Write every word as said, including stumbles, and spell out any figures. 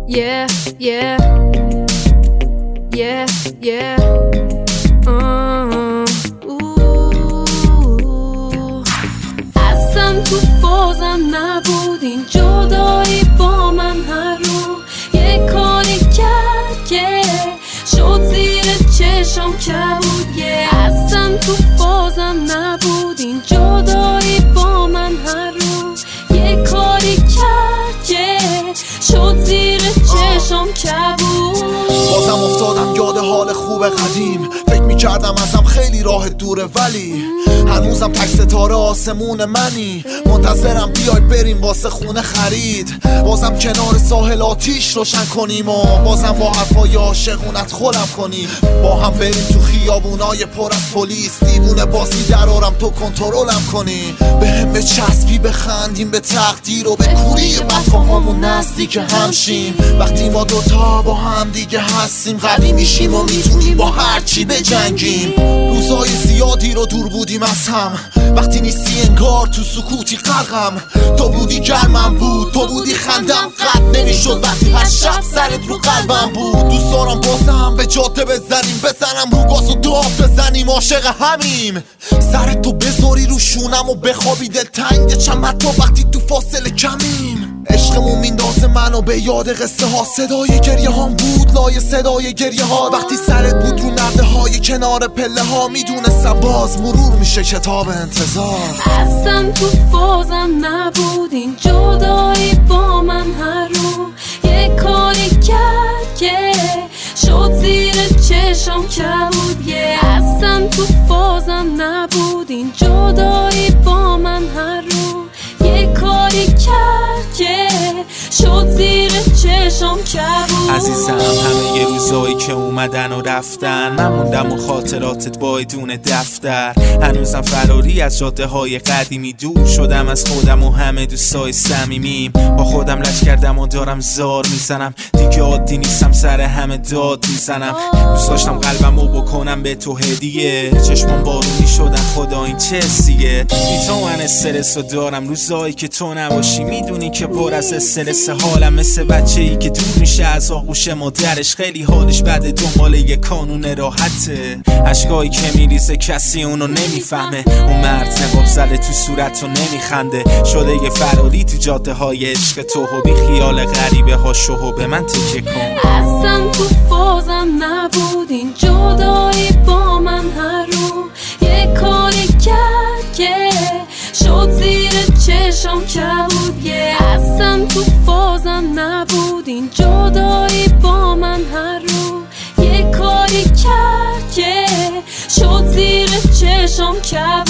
Yeah, yeah, yeah, yeah. uh, اصلا تو فازم نبودین جدایی با من هر رو یه کاری کرد که شد زیر چشم کبود. yeah. اصلا تو فازم نبودین جدایی با من هر رو یه کاری کرد که شد زیر چشم کبود. بازم افتادم یاد حال خوب قدیم، فکر میکردم ازم خیلی راه دوره ولی هنوزم تک ستاره آسمون منی، منتظرم بیای بریم واسه خونه خرید. بازم کنار ساحل آتیش روشن کنیم و بازم با حرفای عاشقونت خلم کنیم، با هم بریم تو خیابونای پر از پلیس، دیوونه بازی درارم تو کنترلم کنی، به هم بچسبی بخندیم به تقدیر و به کوری مفاهمون نزدیک همشیم. وقتی ما دوتا با هم دیگه هستیم قوی میشیم و میتونیم با هر چی بجنگیم. روزای زیادی رو دور بودیم از هم، وقتی نیستی انگار تو سکوتی غرقم. تو بودی گرمم بود، تو بودی خندم قد نمیشد وقتی هر شب سرت رو قلبم بود. دوست دارم بازم به جاده بزنیم، بزنم رو گاز و داد بزنیم، عاشق همیم. سرت تو بذاری رو شونم و بخوابی دلتنگ چم حتی وقتی تو فاصله کمیم. عشقمون میندازه منو به یاد قصه ها، صدای گریه هام بود لای صدای گریه ها. وقتی سرت بود رو نرده های کنار پله ها، میدونستم باز مرور میشه کتاب انتظار. اصلا تو فازم نبودین جدایی با من هر رو یه کاری کرد که شد زیر چشم کبود. yeah. اصلا تو فازم نبودین جدایی با من هر رو یه کاری کرد که شد زیر چشم کبود. عزیزم همه یه روزایی که اومدن و رفتن، من موندم و خاطراتت بایدون دفتر. هنوزم فراری از جاده های قدیمی، دور شدم از خودم و همه دوستای صمیمیم. با خودم لج کردم و دارم زار میزنم، دیگه عادی نیستم سر همه داد میزنم. دوست داشتم قلبمو بکنم به تو هدیه، چشمم بارونی شدن خدا این چه حسیه. بی تو من استرسو دارم روزایی که تو نباشی، میدونی که پر از استرس حالم مثل بچه‌ای که دور میشه از آغوش مادرش، خیلی حالش بده دنبال یه کانون راحته. اشکایی که میریزه کسی اونو نمیفهمه، اون مرد نقاب زده تو صورت و نمیخنده، شده یه فراری تو جاده های عشق تو و بی خیال غریبه ها شو به من تکه کن. اصلا تو فازم نبودین جدایی با من هر رو یه کاری کرد که شد زیر چشم کبود. yeah. اصلا تو فازم نبودین جدایی با من هر رو یه کاری کرد که شد زیر چشم کبود.